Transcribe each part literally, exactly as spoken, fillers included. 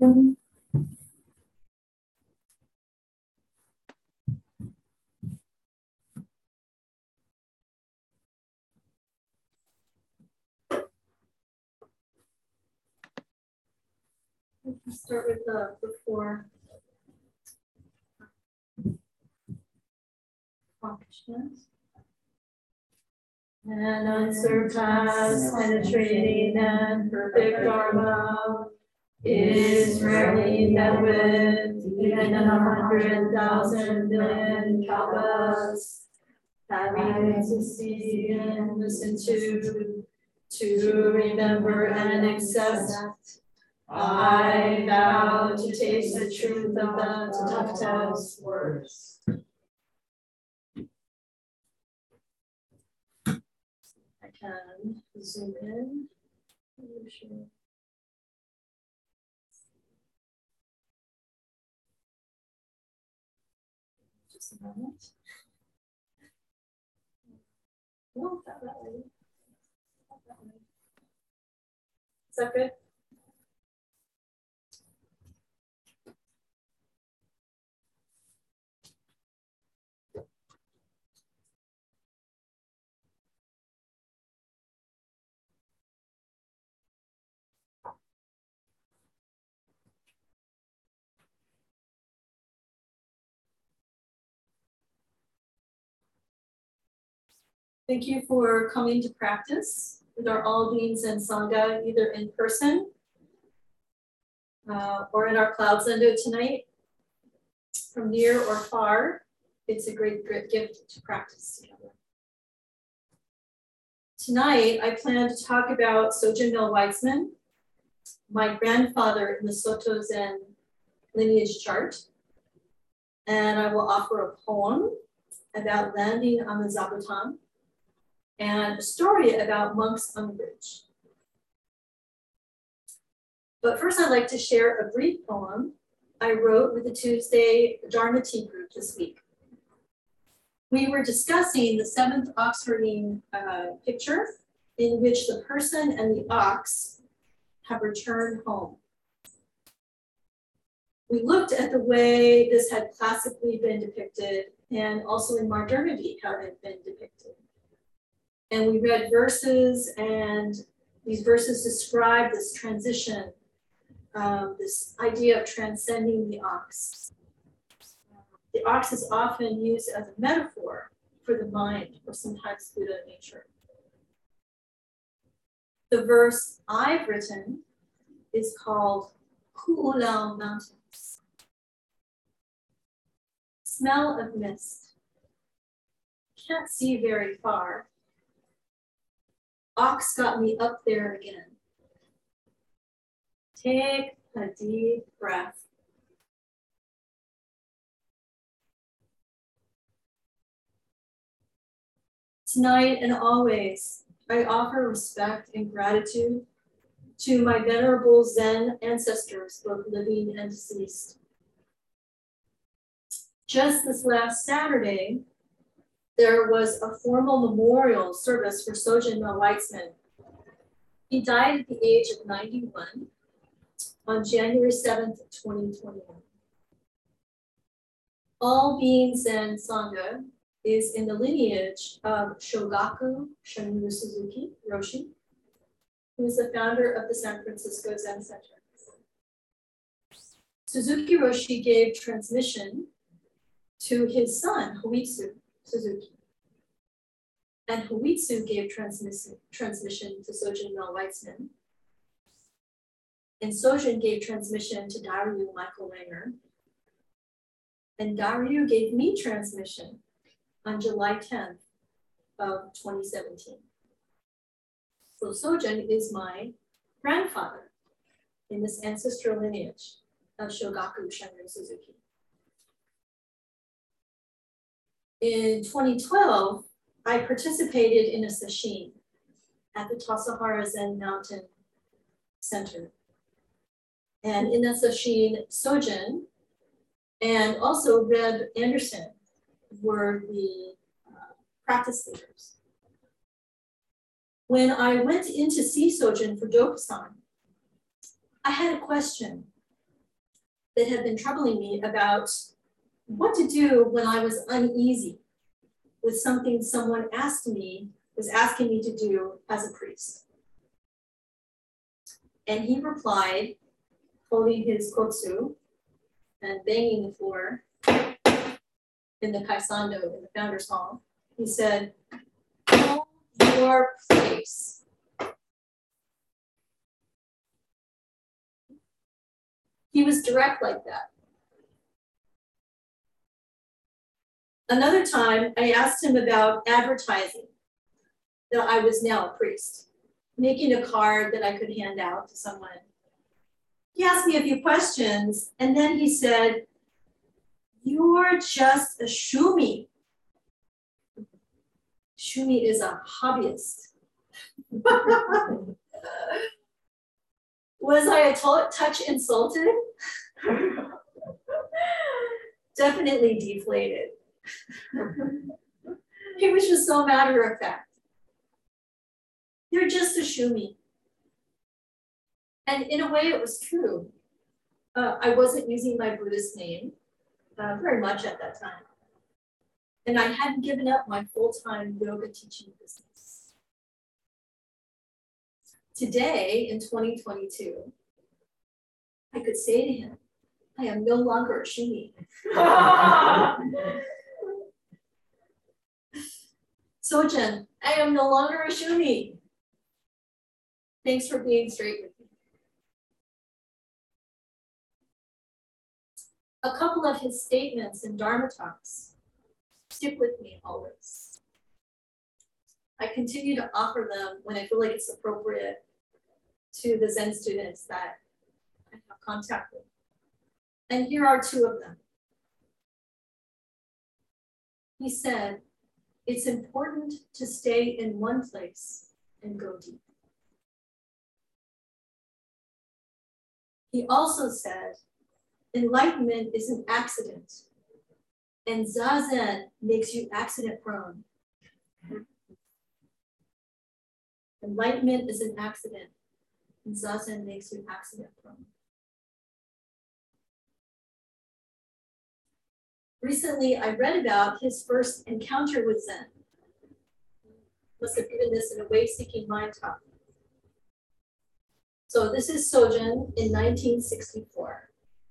Um, Let's start with the, the four functions. And unsurpassed, penetrating, and perfect Dharma is rarely met with, even in a hundred thousand million kalpas, having to see and listen to, to remember and accept. I vow to taste the truth of the Tathagata's words. I can zoom in. Just a moment. No, not that way. Not that way. Is that good? Thank you for coming to practice with our All Beings and Sangha, either in person uh, or in our Cloud Zendo tonight. From near or far, it's a great, great gift to practice together. Tonight, I plan to talk about Sojun Mel Weitzman, my grandfather in the Soto Zen lineage chart, and I will offer a poem about landing on the Zabuton, and a story about monks on the bridge. But first, I'd like to share a brief poem I wrote with the Tuesday Dharma Tea group this week. We were discussing the seventh Oxfordine uh, picture in which the person and the ox have returned home. We looked at the way this had classically been depicted and also in modernity how it had been depicted. And we read verses, and these verses describe this transition, um, this idea of transcending the ox. The ox is often used as a metaphor for the mind, or sometimes Buddha nature. The verse I've written is called Ku'ulau Mountains. Smell of mist. Can't see very far. Ox got me up there again. Take a deep breath. Tonight and always, I offer respect and gratitude to my venerable Zen ancestors, both living and deceased. Just this last Saturday, there was a formal memorial service for Sojun Mel Weitzman. He died at the age of ninety-one on January seventh, twenty twenty-one. All Beings and Sangha is in the lineage of Shogaku Shunryu Suzuki Roshi, who is the founder of the San Francisco Zen Center. Suzuki Roshi gave transmission to his son, Huitsu Suzuki. And Huitsu gave transmission, transmission to Sojun Mel Weitzman. And Sojun gave transmission to Daryu Michael Wenger. And Daryu gave me transmission on July tenth of twenty seventeen. So Sojun is my grandfather in this ancestral lineage of Shogaku Shunryu Suzuki. In twenty twelve, I participated in a sesshin at the Tassajara Zen Mountain Center. And in that sesshin, Sojun and also Reb Anderson were the uh, practice leaders. When I went in to see Sojun for Dokusan, I had a question. that had been troubling me about what to do when I was uneasy with something someone asked me, was asking me to do as a priest. And he replied, holding his kotsu and banging the floor in the kaisando, in the founder's hall. He said, hold your place. He was direct like that. Another time, I asked him about advertising that I was now a priest, making a card that I could hand out to someone. He asked me a few questions, and then he said, you're just a shumi. Shumi is a hobbyist. Was I a touch insulted? Definitely deflated. He was just so matter of fact. You're just a shumi. And in a way, it was true. Uh, I wasn't using my Buddhist name uh, very much at that time. And I hadn't given up my full-time yoga teaching business. Today, in twenty twenty-two, I could say to him, I am no longer a shumi. Sojun, I am no longer a shumi. Thanks for being straight with me. A couple of his statements in Dharma talks stick with me always. I continue to offer them when I feel like it's appropriate to the Zen students that I have contact with. And here are two of them. He said, it's important to stay in one place and go deep. He also said, enlightenment is an accident, and Zazen makes you accident prone. Enlightenment is an accident, and Zazen makes you accident prone. Recently, I read about his first encounter with Zen. Must have given this in a wave-seeking mind talk. So this is Sojun in nineteen sixty-four.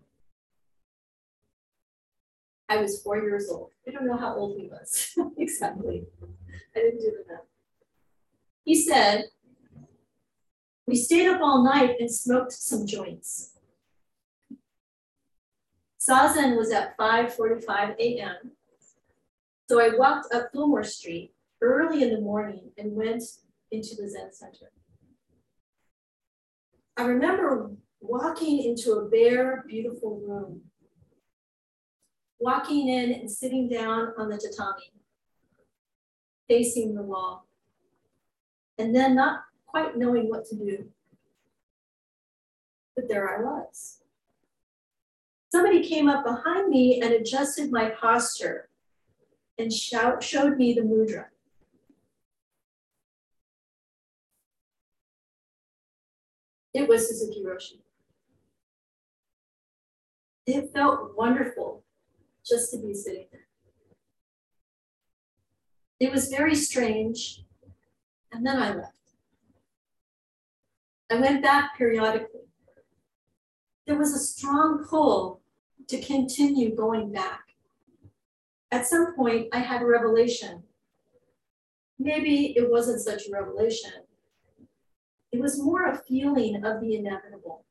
I was four years old. I don't know how old he was exactly. I didn't do the math. He said, we stayed up all night and smoked some joints. Zazen was at five forty-five a m So I walked up Fillmore Street early in the morning and went into the Zen Center. I remember walking into a bare, beautiful room, walking in and sitting down on the tatami, facing the wall, and then not quite knowing what to do. But there I was. Somebody came up behind me and adjusted my posture and shout, showed me the mudra. It was Suzuki Roshi. It felt wonderful just to be sitting there. It was very strange, and then I left. I went back periodically. There was a strong pull to continue going back. At some point, I had a revelation. Maybe it wasn't such a revelation. It was more a feeling of the inevitable.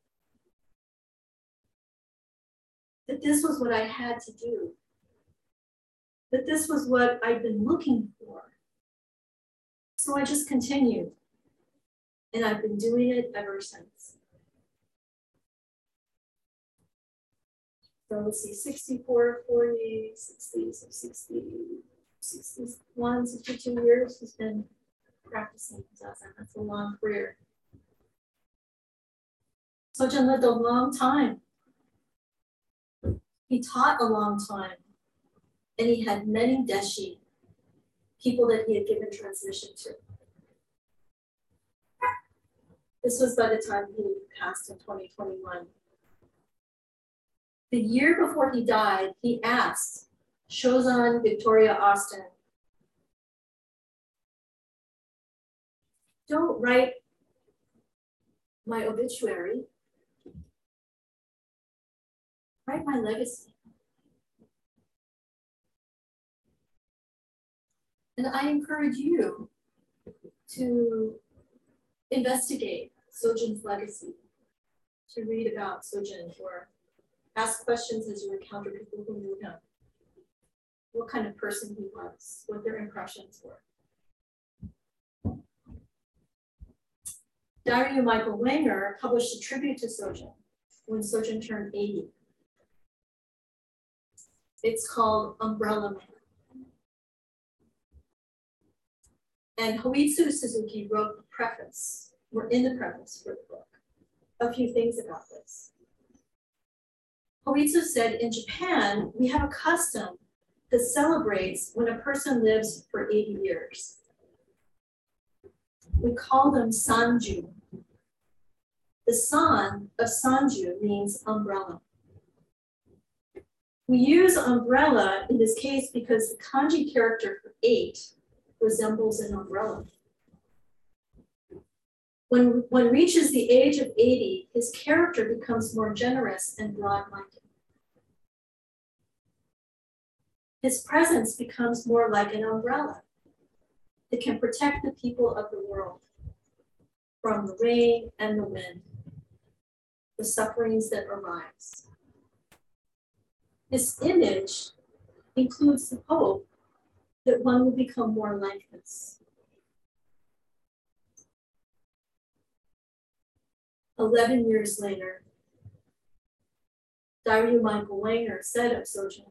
That this was what I had to do. That this was what I'd been looking for. So I just continued. And I've been doing it ever since. So let's see, sixty-four, forty, sixty, so sixty, sixty-one, sixty-two years he's been practicing Zazen. That's a long career. Sojun lived a long time. He taught a long time. And he had many deshi, people that he had given transmission to. This was by the time he passed in twenty twenty-one. The year before he died, he asked Shozan Victoria Austin, "Don't write my obituary, write my legacy." And I encourage you to investigate Sojin's legacy, to read about Sojin or ask questions as you encounter people who knew him, what kind of person he was, what their impressions were. Dairyu Michael Wenger published a tribute to Sojin when Sojin turned eighty. It's called Umbrella Man. And Hoitsu Suzuki wrote the preface, or in the preface for the book, a few things about this. Hoitsu said, in Japan, we have a custom that celebrates when a person lives for eighty years. We call them sanju. The san of sanju means umbrella. We use umbrella in this case because the kanji character for eight resembles an umbrella. When one reaches the age of eighty, his character becomes more generous and broad-minded. His presence becomes more like an umbrella that can protect the people of the world from the rain and the wind, the sufferings that arise. This image includes the hope that one will become more like this. Eleven years later, Dairyu Michael Wenger said of Sojin,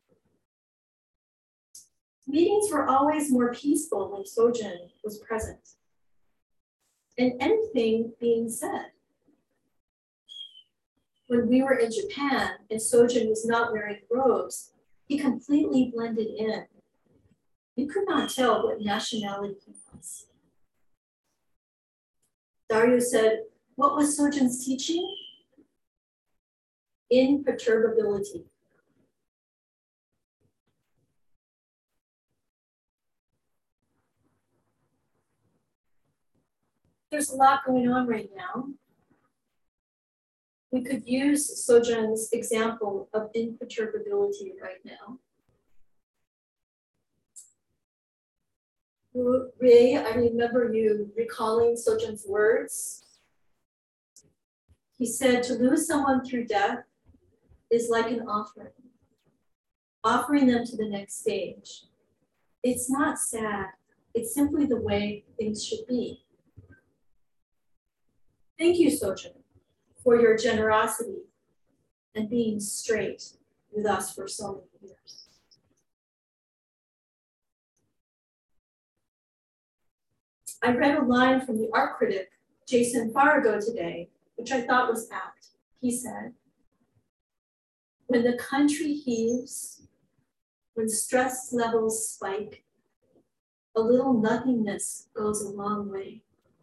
meetings were always more peaceful when Sojin was present, and anything being said. When we were in Japan and Sojin was not wearing robes, he completely blended in. You could not tell what nationality he was. Dairyu said, what was Sojin's teaching? Imperturbability. There's a lot going on right now. We could use Sojin's example of imperturbability right now. Ray, I remember you recalling Sojin's words. He said, to lose someone through death is like an offering, offering them to the next stage. It's not sad, it's simply the way things should be. Thank you, Sojin, for your generosity and being straight with us for so many years. I read a line from the art critic, Jason Farago, today, which I thought was apt. He said, when the country heaves, when stress levels spike, a little nothingness goes a long way.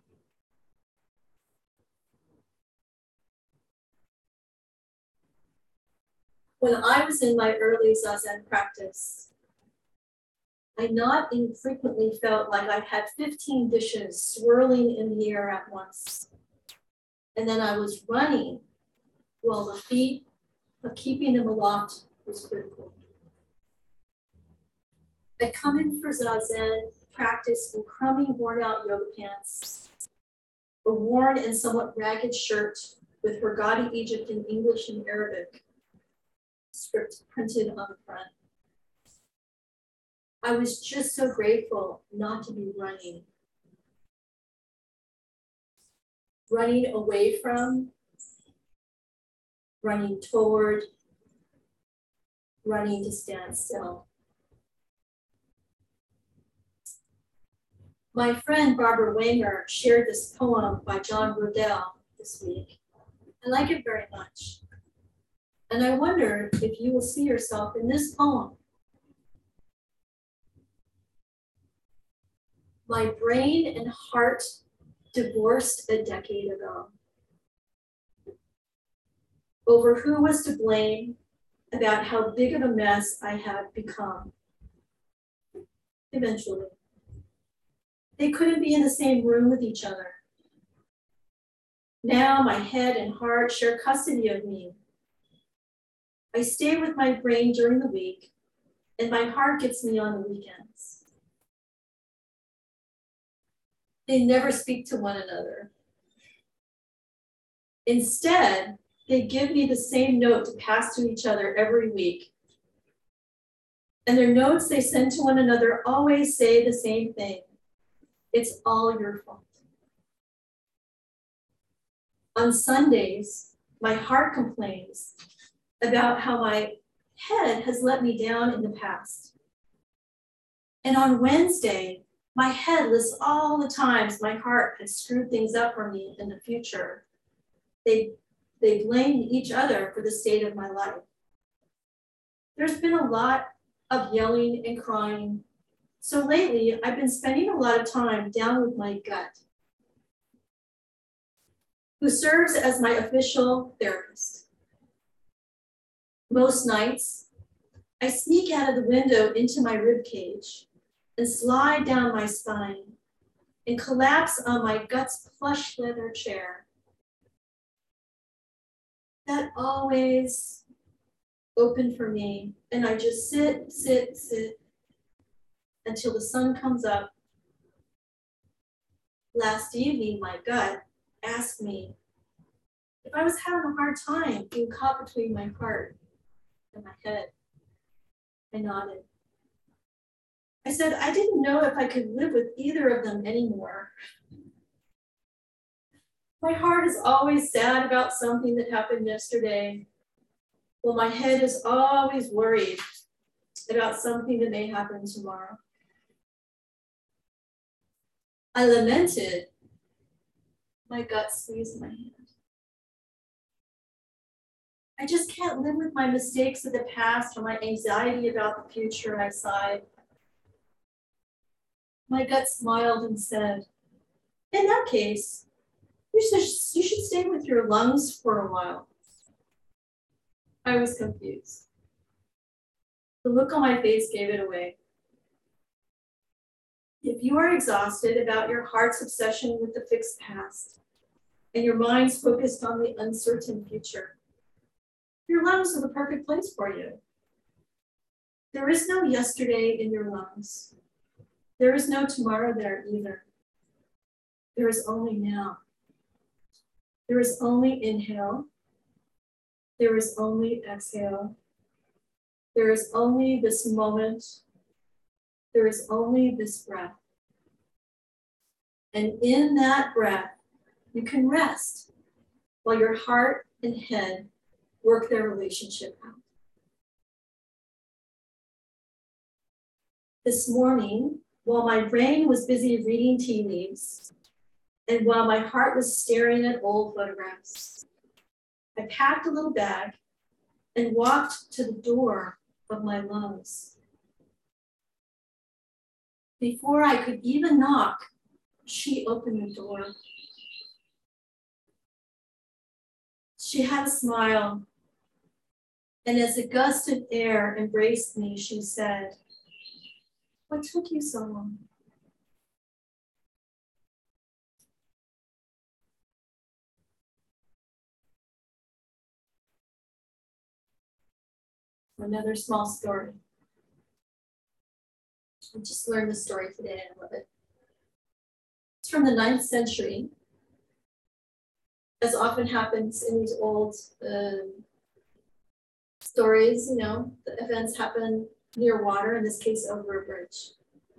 When I was in my early Zazen practice, I not infrequently felt like I had fifteen dishes swirling in the air at once. And then I was running while the feat of keeping them aloft was critical. I come in for Zazen practice in crummy, worn out yoga pants, a worn and somewhat ragged shirt with Hurghada Egypt in English and Arabic script printed on the front. I was just so grateful not to be running. Running away from, running toward, running to stand still. My friend Barbara Wenger shared this poem by John Rodell this week. I like it very much. And I wonder if you will see yourself in this poem. My brain and heart divorced a decade ago over who was to blame about how big of a mess I have become. Eventually. They couldn't be in the same room with each other. Now my head and heart share custody of me. I stay with my brain during the week, and my heart gets me on the weekends. They never speak to one another. Instead, they give me the same note to pass to each other every week. And their notes they send to one another always say the same thing. It's all your fault. On Sundays, my heart complains about how my head has let me down in the past. And on Wednesday, my head lists all the times my heart has screwed things up for me in the future. They, they blame each other for the state of my life. There's been a lot of yelling and crying. So lately, I've been spending a lot of time down with my gut, who serves as my official therapist. Most nights, I sneak out of the window into my rib cage and slide down my spine and collapse on my gut's plush leather chair. That always opened for me, and I just sit, sit, sit until the sun comes up. Last evening, my gut asked me if I was having a hard time being caught between my heart and my head. I nodded. I said I didn't know if I could live with either of them anymore. My heart is always sad about something that happened yesterday, while my head is always worried about something that may happen tomorrow. I lamented. My gut squeezed my hand. I just can't live with my mistakes of the past or my anxiety about the future, I sighed. My gut smiled and said, in that case, you should, you should stay with your lungs for a while. I was confused. The look on my face gave it away. If you are exhausted about your heart's obsession with the fixed past and your mind's focused on the uncertain future, your lungs are the perfect place for you. There is no yesterday in your lungs. There is no tomorrow there either. There is only now. There is only inhale. There is only exhale. There is only this moment. There is only this breath. And in that breath, you can rest while your heart and head work their relationship out. This morning, while my brain was busy reading tea leaves, and while my heart was staring at old photographs, I packed a little bag and walked to the door of my lungs. Before I could even knock, she opened the door. She had a smile, and as a gust of air embraced me, she said, "What took you so long?" Another small story. I just learned this story today and I love it. It's from the ninth century. As often happens in these old um, stories, you know, the events happen near water, in this case over a bridge.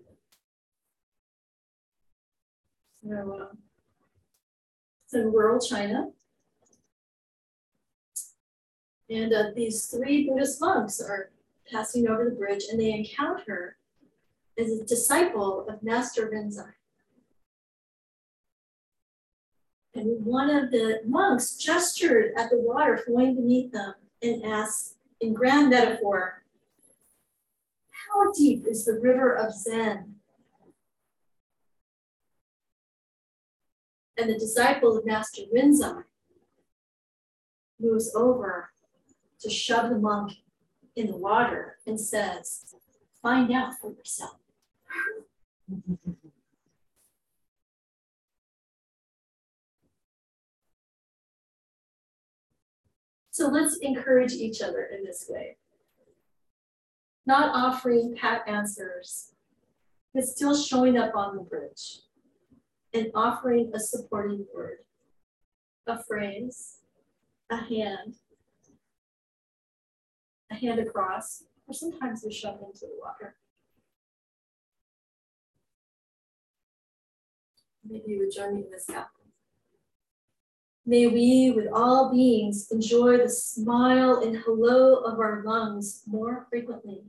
So, uh, it's in rural China. And uh, these three Buddhist monks are passing over the bridge, and they encounter as a disciple of Master Rinzai. And one of the monks gestured at the water flowing beneath them and asked, in grand metaphor, "How deep is the river of Zen?" And the disciple of Master Rinzai moves over to shove the monk in the water and says, find out for yourself. So let's encourage each other in this way. Not offering pat answers, but still showing up on the bridge and offering a supporting word, a phrase, a hand, a hand across, or sometimes we shove into the water. Maybe you would join me in this now. May we, with all beings, enjoy the smile and hello of our lungs more frequently.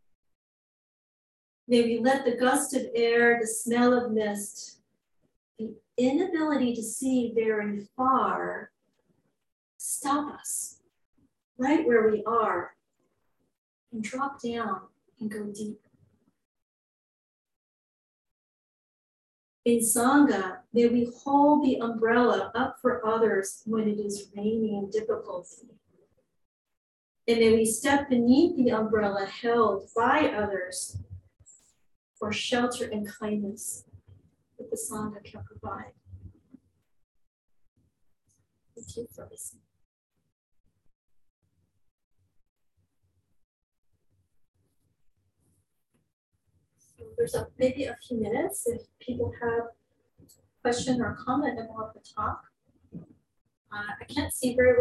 May we let the gust of air, the smell of mist, the inability to see very far stop us right where we are and drop down and go deep. In Sangha, may we hold the umbrella up for others when it is raining and difficulty. And may we step beneath the umbrella held by others for shelter and kindness that the Sangha can provide. Thank you for listening. So there's a, maybe a few minutes if people have a question or comment about the talk. Uh, I can't see very well.